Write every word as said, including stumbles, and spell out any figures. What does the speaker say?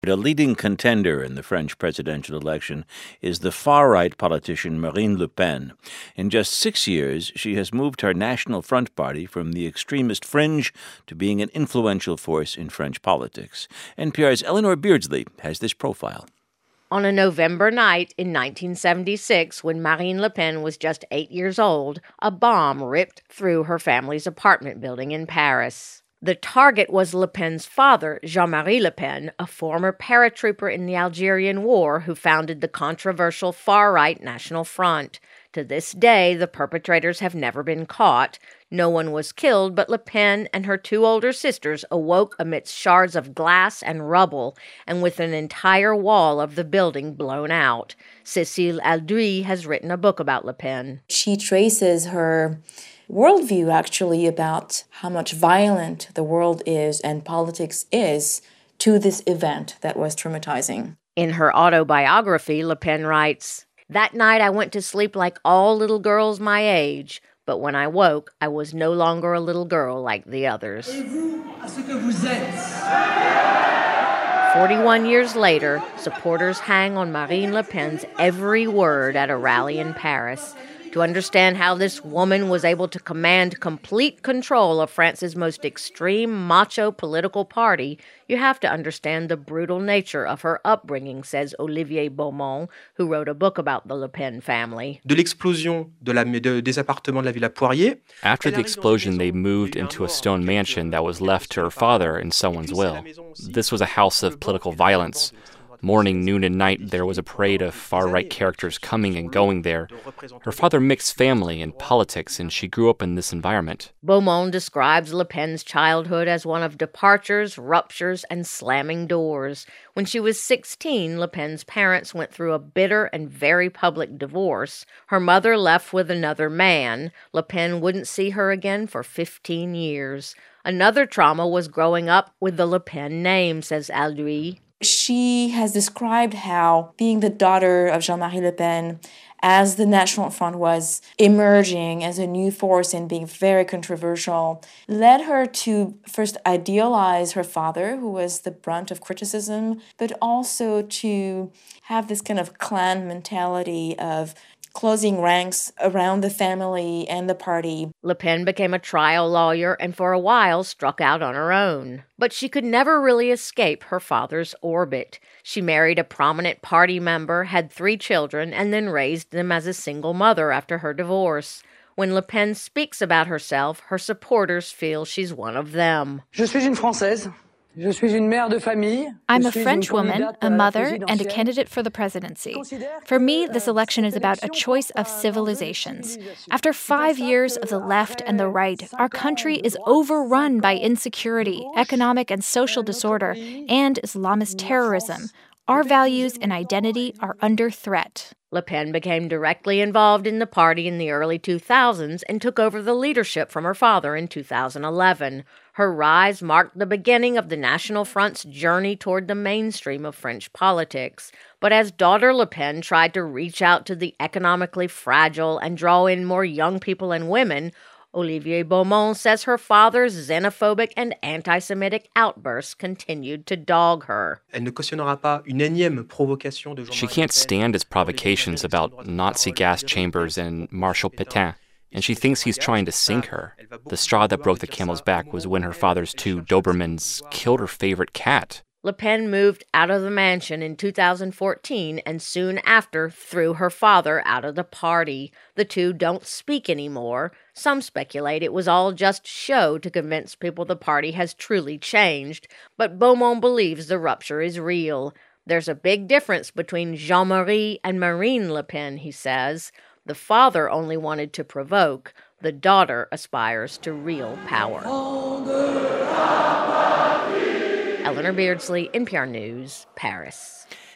A leading contender in the French presidential election is the far-right politician Marine Le Pen. In just six years, she has moved her National Front party from the extremist fringe to being an influential force in French politics. N P R's Eleanor Beardsley has this profile. On a November night in nineteen seventy-six, when Marine Le Pen was just eight years old, a bomb ripped through her family's apartment building in Paris. The target was Le Pen's father, Jean-Marie Le Pen, a former paratrooper in the Algerian War who founded the controversial far-right National Front. To this day, the perpetrators have never been caught. No one was killed, but Le Pen and her two older sisters awoke amidst shards of glass and rubble, and with an entire wall of the building blown out. Cécile Alduy has written a book about Le Pen. She traces her worldview, actually, about how much violent the world is and politics is to this event that was traumatizing. In her autobiography, Le Pen writes, "That night I went to sleep like all little girls my age, but when I woke, I was no longer a little girl like the others." Forty-one years later, supporters hang on Marine Le Pen's every word at a rally in Paris. To understand how this woman was able to command complete control of France's most extreme macho political party, you have to understand the brutal nature of her upbringing, says Olivier Beaumont, who wrote a book about the Le Pen family. De l'explosion de la, de, des appartements de la Villa Poirier. After the explosion, they moved into a stone mansion that was left to her father in someone's will. This was a house of political violence. Morning, noon, and night, there was a parade of far-right characters coming and going there. Her father mixed family and politics, and she grew up in this environment. Beaumont describes Le Pen's childhood as one of departures, ruptures, and slamming doors. When she was sixteen, Le Pen's parents went through a bitter and very public divorce. Her mother left with another man. Le Pen wouldn't see her again for fifteen years. Another trauma was growing up with the Le Pen name, says Alduy. She has described how being the daughter of Jean-Marie Le Pen, as the National Front was emerging as a new force and being very controversial, led her to first idealize her father, who was the brunt of criticism, but also to have this kind of clan mentality of closing ranks around the family and the party. Le Pen became a trial lawyer and for a while struck out on her own. But she could never really escape her father's orbit. She married a prominent party member, had three children, and then raised them as a single mother after her divorce. When Le Pen speaks about herself, her supporters feel she's one of them. Je suis une Française. I'm a French woman, a mother, and a candidate for the presidency. For me, this election is about a choice of civilizations. After five years of the left and the right, our country is overrun by insecurity, economic and social disorder, and Islamist terrorism. Our values and identity are under threat. Le Pen became directly involved in the party in the early two thousands and took over the leadership from her father in two thousand eleven. Her rise marked the beginning of the National Front's journey toward the mainstream of French politics. But as daughter Le Pen tried to reach out to the economically fragile and draw in more young people and women, Olivier Beaumont says her father's xenophobic and anti-Semitic outbursts continued to dog her. She can't stand his provocations about Nazi gas chambers and Marshal Pétain, and she thinks he's trying to sink her. The straw that broke the camel's back was when her father's two Dobermans killed her favorite cat. Le Pen moved out of the mansion in two thousand fourteen and soon after threw her father out of the party. The two don't speak anymore. Some speculate it was all just show to convince people the party has truly changed, but Beaumont believes the rupture is real. There's a big difference between Jean-Marie and Marine Le Pen, he says. The father only wanted to provoke. The daughter aspires to real power. Eleanor Beardsley, N P R News, Paris.